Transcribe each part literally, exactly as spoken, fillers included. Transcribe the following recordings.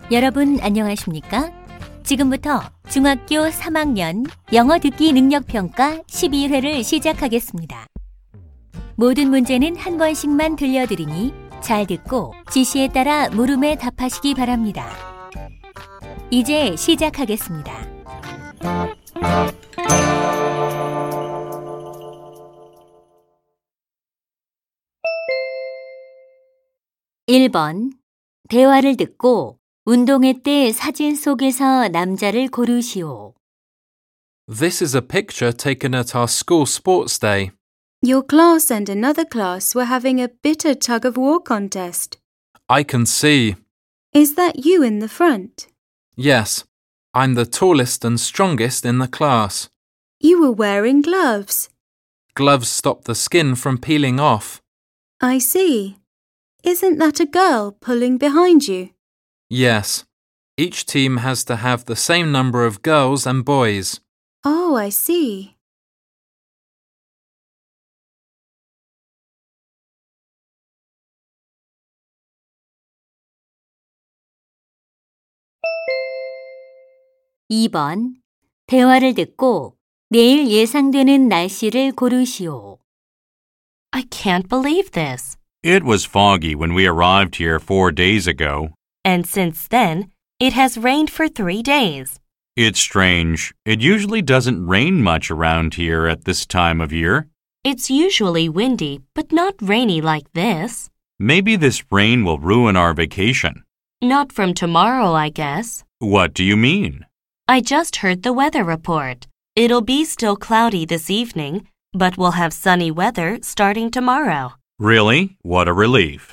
여러분 안녕하십니까? 지금부터 중학교 삼 학년 영어 듣기 능력평가 십이 회를 시작하겠습니다. 모든 문제는 한 번씩만 들려드리니 잘 듣고 지시에 따라 물음에 답하시기 바랍니다. 이제 시작하겠습니다. 일 번. 대화를 듣고 운동회 때 사진 속에서 남자를 고르시오. This is a picture taken at our school sports day. Your class and another class were having a bitter tug-of-war contest. I can see. Is that you in the front? Yes, I'm the tallest and strongest in the class. You were wearing gloves. Gloves stop the skin from peeling off. I see. Isn't that a girl pulling behind you? Yes, each team has to have the same number of girls and boys. Oh, I see. 이 번. 대화를 듣고 내일 예상되는 날씨를 고르시오. I can't believe this. It was foggy when we arrived here four days ago. And since then, it has rained for three days. It's strange. It usually doesn't rain much around here at this time of year. It's usually windy, but not rainy like this. Maybe this rain will ruin our vacation. Not from tomorrow, I guess. What do you mean? I just heard the weather report. It'll be still cloudy this evening, but we'll have sunny weather starting tomorrow. Really? What a relief.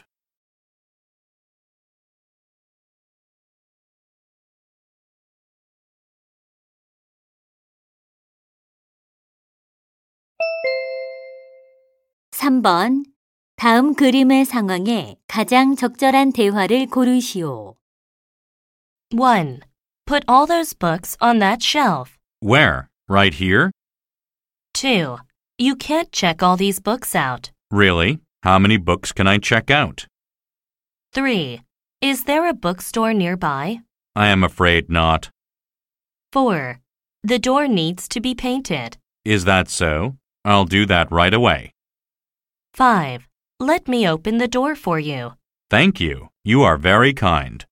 삼 번. 다음 그림의 상황에 가장 적절한 대화를 고르시오. one. Put all those books on that shelf. Where? Right here? two. You can't check all these books out. Really? How many books can I check out? three. Is there a bookstore nearby? I am afraid not. four. The door needs to be painted. Is that so? I'll do that right away. five. Let me open the door for you. Thank you. You are very kind.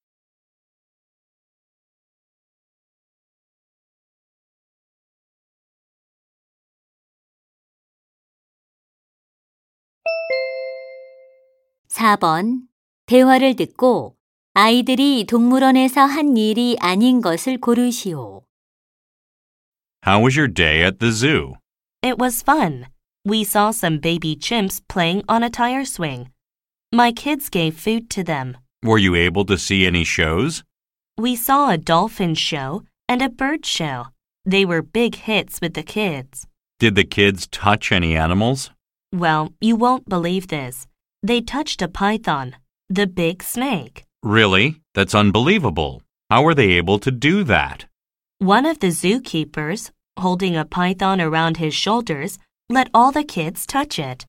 사 번. 대화를 듣고 아이들이 동물원에서 한 일이 아닌 것을 고르시오. How was your day at the zoo? It was fun. We saw some baby chimps playing on a tire swing. My kids gave food to them. Were you able to see any shows? We saw a dolphin show and a bird show. They were big hits with the kids. Did the kids touch any animals? Well, you won't believe this. They touched a python, the big snake. Really? That's unbelievable. How were they able to do that? One of the zookeepers, holding a python around his shoulders, let all the kids touch it.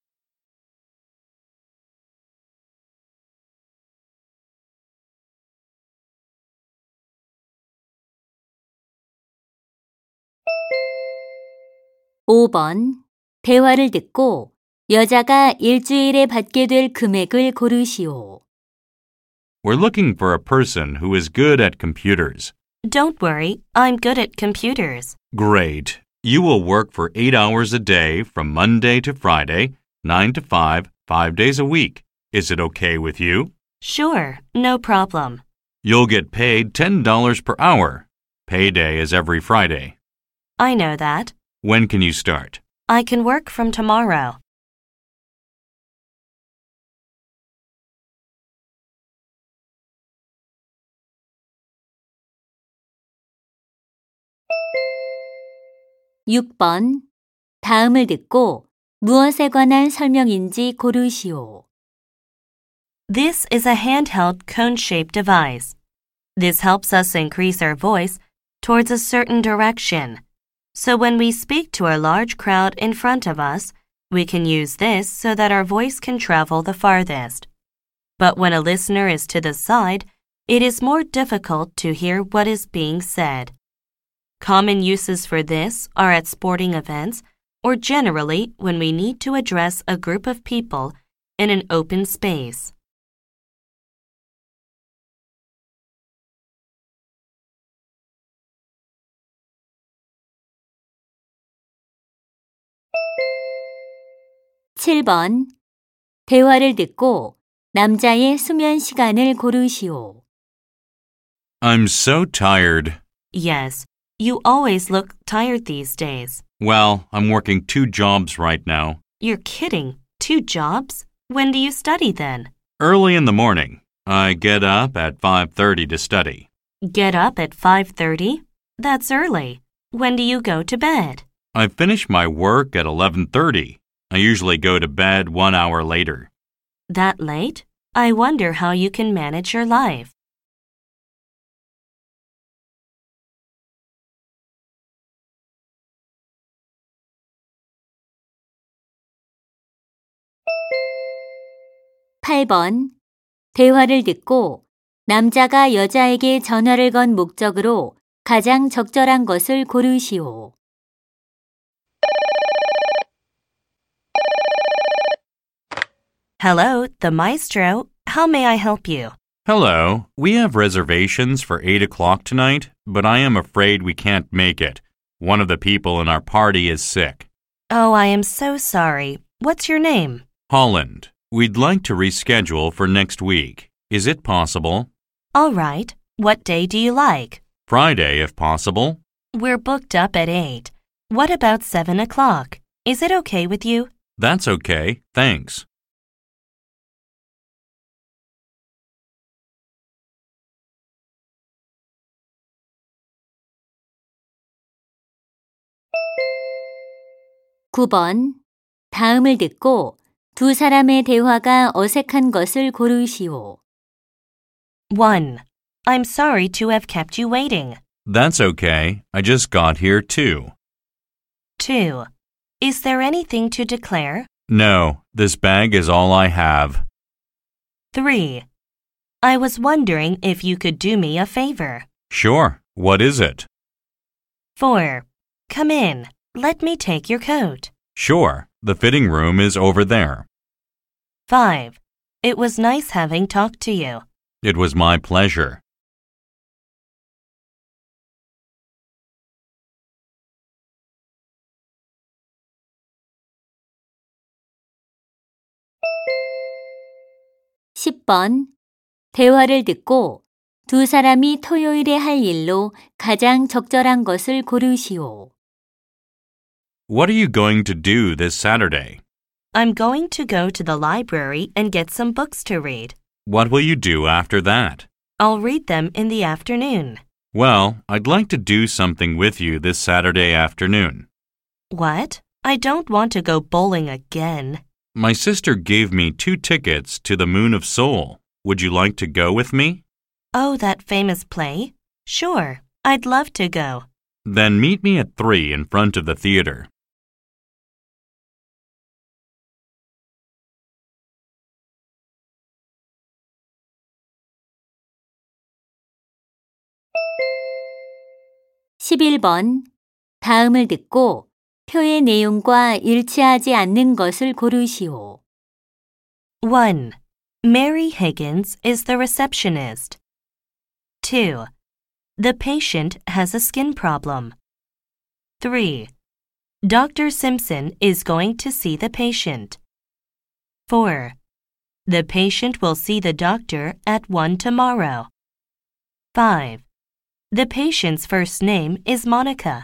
오 번. 대화를 듣고 여자가 일주일에 받게 될 금액을 고르시오. We're looking for a person who is good at computers. Don't worry, I'm good at computers. Great. You will work for eight hours a day from Monday to Friday, nine to five, five days a week. Is it okay with you? Sure, no problem. You'll get paid ten dollars per hour. Payday is every Friday. I know that. When can you start? I can work from tomorrow. 육 번. 다음을 듣고 무엇에 관한 설명인지 고르시오. This is a handheld cone-shaped device. This helps us increase our voice towards a certain direction. So when we speak to a large crowd in front of us, we can use this so that our voice can travel the farthest. But when a listener is to the side, it is more difficult to hear what is being said. Common uses for this are at sporting events or generally when we need to address a group of people in an open space. 칠 번. 대화를 듣고 남자의 수면 시간을 고르시오. I'm so tired. Yes, you always look tired these days. Well, I'm working two jobs right now. You're kidding. Two jobs? When do you study then? Early in the morning. I get up at five thirty to study. Get up at five thirty? That's early. When do you go to bed? I finish my work at eleven thirty. I usually go to bed one hour later. That late? I wonder how you can manage your life. 팔 번. 대화를 듣고 남자가 여자에게 전화를 건 목적으로 가장 적절한 것을 고르시오. Hello, the maestro. How may I help you? Hello. We have reservations for eight o'clock tonight, but I am afraid we can't make it. One of the people in our party is sick. Oh, I am so sorry. What's your name? Holland. We'd like to reschedule for next week. Is it possible? All right. What day do you like? Friday, if possible. We're booked up at eight. What about seven o'clock? Is it okay with you? That's okay. Thanks. 구 번. 다음을 듣고 두 사람의 대화가 어색한 것을 고르시오. one. I'm sorry to have kept you waiting. That's okay. I just got here too. two. Is there anything to declare? No, this bag is all I have. three. I was wondering if you could do me a favor. Sure. What is it? four. Come in. Let me take your coat. Sure. The fitting room is over there. five. It was nice having talked to you. It was my pleasure. 십 번. 대화를 듣고 두 사람이 토요일에 할 일로 가장 적절한 것을 고르시오. What are you going to do this Saturday? I'm going to go to the library and get some books to read. What will you do after that? I'll read them in the afternoon. Well, I'd like to do something with you this Saturday afternoon. What? I don't want to go bowling again. My sister gave me two tickets to the Moon of Seoul. Would you like to go with me? Oh, that famous play? Sure, I'd love to go. Then meet me at three in front of the theater. 십일 번. 다음을 듣고 표의 내용과 일치하지 않는 것을 고르시오. one. Mary Higgins is the receptionist. two. The patient has a skin problem. three. Doctor Simpson is going to see the patient. four. The patient will see the doctor at one tomorrow. five. The patient's first name is Monica.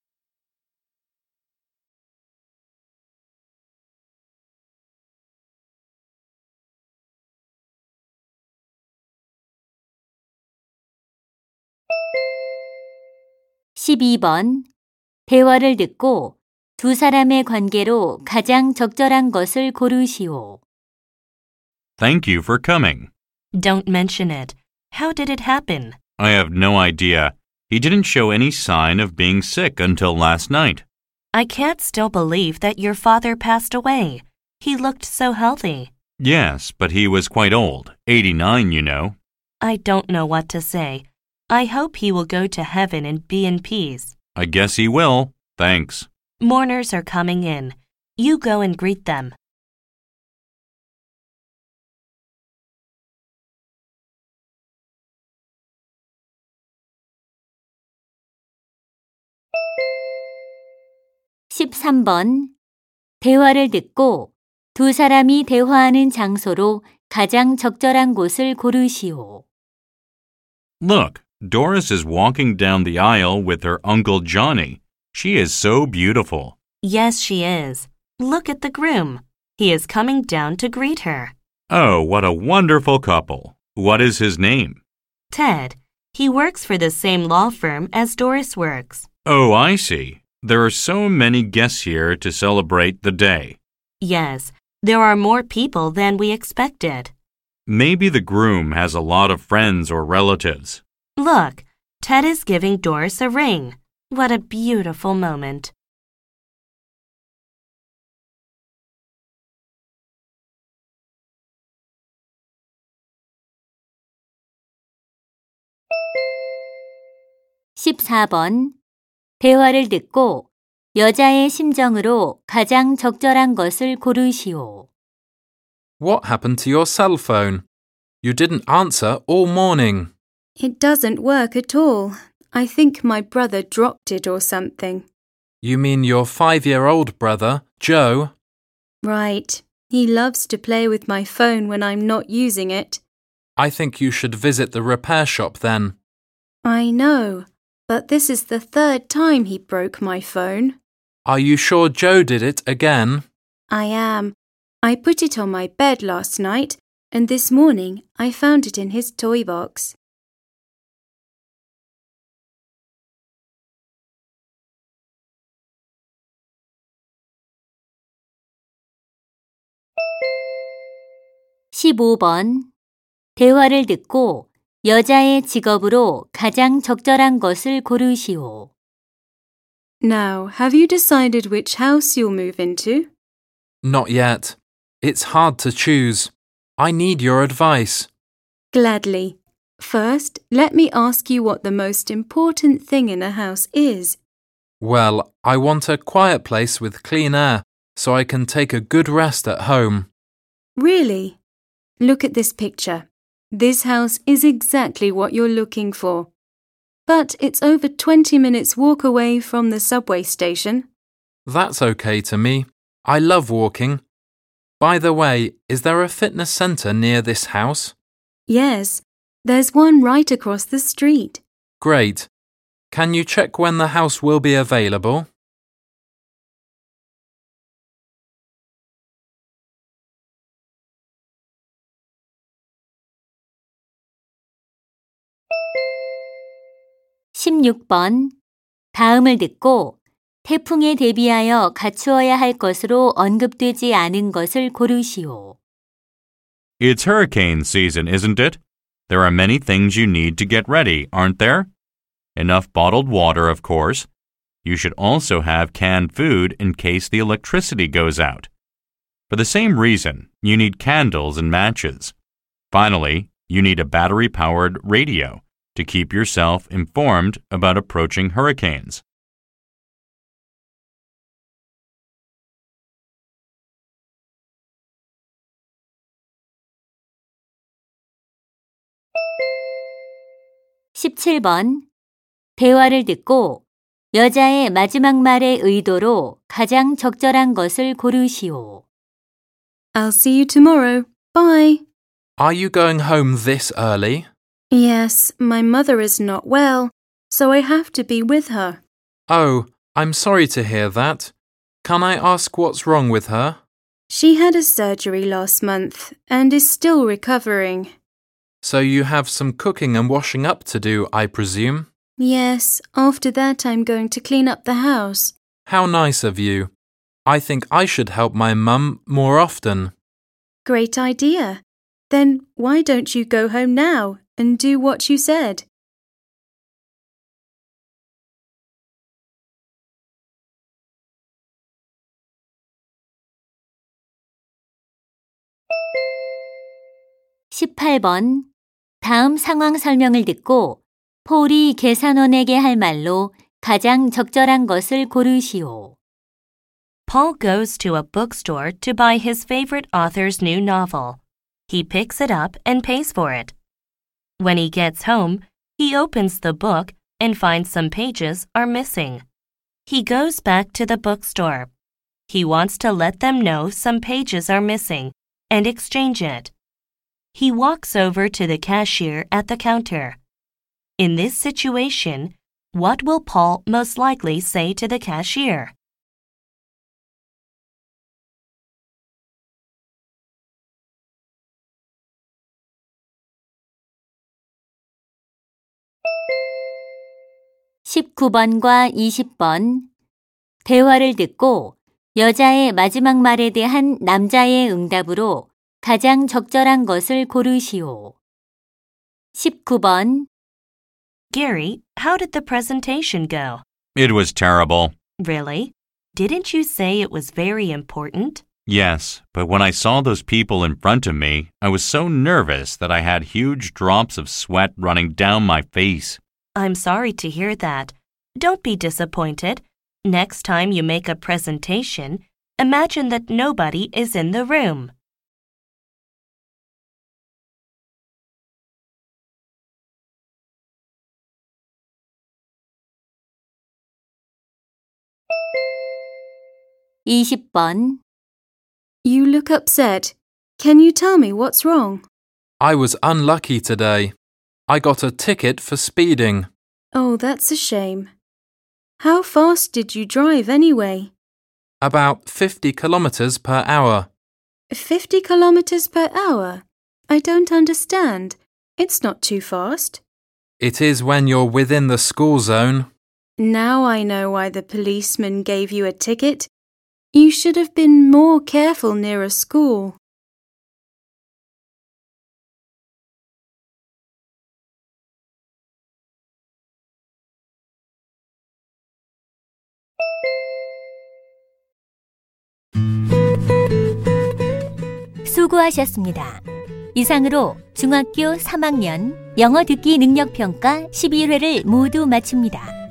십이 번. 대화를 듣고 두 사람의 관계로 가장 적절한 것을 고르시오. Thank you for coming. Don't mention it. How did it happen? I have no idea. He didn't show any sign of being sick until last night. I can't still believe that your father passed away. He looked so healthy. Yes, but he was quite old. eighty-nine, you know. I don't know what to say. I hope he will go to heaven and be in peace. I guess he will. Thanks. Mourners are coming in. You go and greet them. 십삼 번. 대화를 듣고 두 사람이 대화하는 장소로 가장 적절한 곳을 고르시오. Look, Doris is walking down the aisle with her Uncle Johnny. She is so beautiful. Yes, she is. Look at the groom. He is coming down to greet her. Oh, what a wonderful couple. What is his name? Ted. He works for the same law firm as Doris works. Oh, I see. There are so many guests here to celebrate the day. Yes, there are more people than we expected. Maybe the groom has a lot of friends or relatives. Look, Ted is giving Doris a ring. What a beautiful moment. 십사 번. 대화를 듣고 여자의 심정으로 가장 적절한 것을 고르시오. What happened to your cell phone? You didn't answer all morning. It doesn't work at all. I think my brother dropped it or something. You mean your five-year-old brother, Joe? Right. He loves to play with my phone when I'm not using it. I think you should visit the repair shop then. I know, but this is the third time he broke my phone. Are you sure Joe did it again? I am. I put it on my bed last night, and this morning I found it in his toy box. 십오 번. 대화를 듣고 여자의 직업으로 가장 적절한 것을 고르시오. Now, have you decided which house you'll move into? Not yet. It's hard to choose. I need your advice. Gladly. First, let me ask you what the most important thing in a house is. Well, I want a quiet place with clean air so I can take a good rest at home. Really? Look at this picture. This house is exactly what you're looking for. But it's over twenty minutes walk away from the subway station. That's okay to me. I love walking. By the way, is there a fitness centre near this house? Yes, there's one right across the street. Great. Can you check when the house will be available? 십육 번. 다음을 듣고 태풍에 대비하여 갖추어야 할 것으로 언급되지 않은 것을 고르시오. It's hurricane season, isn't it? There are many things you need to get ready, aren't there? Enough bottled water, of course. You should also have canned food in case the electricity goes out. For the same reason, you need candles and matches. Finally, you need a battery-powered radio to keep yourself informed about approaching hurricanes. 십칠 번. 대화를 듣고 여자의 마지막 말의 의도로 가장 적절한 것을 고르시오. I'll see you tomorrow. Bye. Are you going home this early? Yes, my mother is not well, so I have to be with her. Oh, I'm sorry to hear that. Can I ask what's wrong with her? She had a surgery last month and is still recovering. So you have some cooking and washing up to do, I presume? Yes, after that I'm going to clean up the house. How nice of you. I think I should help my mum more often. Great idea. Then why don't you go home now and do what you said? 십팔 번. 다음 상황 설명을 듣고 폴이 계산원에게 할 말로 가장 적절한 것을 고르시오. Paul goes to a bookstore to buy his favorite author's new novel. He picks it up and pays for it. When he gets home, he opens the book and finds some pages are missing. He goes back to the bookstore. He wants to let them know some pages are missing and exchange it. He walks over to the cashier at the counter. In this situation, what will Paul most likely say to the cashier? 십구 번과 이십 번 대화를 듣고 여자의 마지막 말에 대한 남자의 응답으로 가장 적절한 것을 고르시오. 십구 번 Gary, how did the presentation go? It was terrible. Really? Didn't you say it was very important? Yes, but when I saw those people in front of me, I was so nervous that I had huge drops of sweat running down my face. I'm sorry to hear that. Don't be disappointed. Next time you make a presentation, imagine that nobody is in the room. 이십 번 You look upset. Can you tell me what's wrong? I was unlucky today. I got a ticket for speeding. Oh, that's a shame. How fast did you drive anyway? About fifty kilometers per hour. Fifty kilometers per hour? I don't understand. It's not too fast. It is when you're within the school zone. Now I know why the policeman gave you a ticket. You should have been more careful near a school. 수고하셨습니다. 이상으로 중학교 삼 학년 영어 듣기 능력 평가 십일 회를 모두 마칩니다.